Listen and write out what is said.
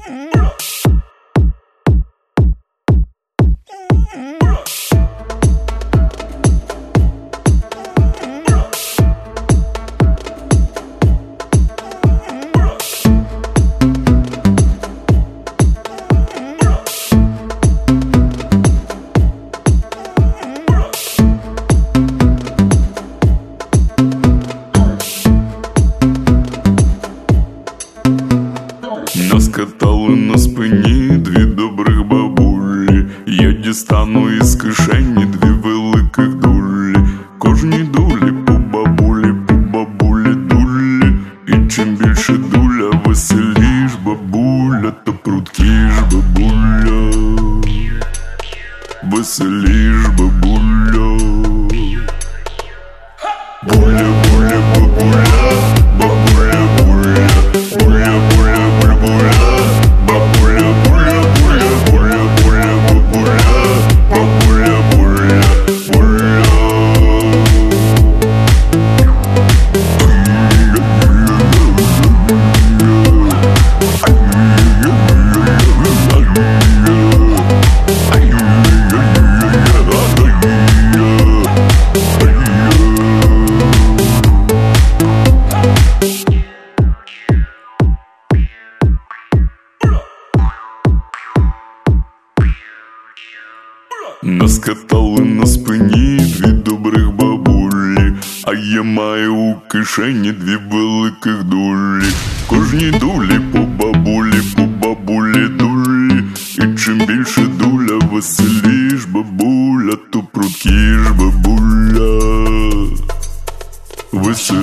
Нас катали на спині дві добрих бабулі. Я дістану із кишені дві великих дулі. Кожній дулі по бабулі дулі. І чим більше дуля, веселіш бабуля, та пруткіш бабуля, веселіш бабуля. Буля, буля, бабуля, бабуля, буля, буля, буля, буля, бабуля, буля, буля, буля, буля, бабуля, бабуля, буля, буля. Нас катали на спині дві добрих бабулі, а я маю у кишені дві великих дулі. Кожній дулі по бабулі дулі. І чим більше дуля, веселіш бабуля, то пруткіш бабуля, веселіш.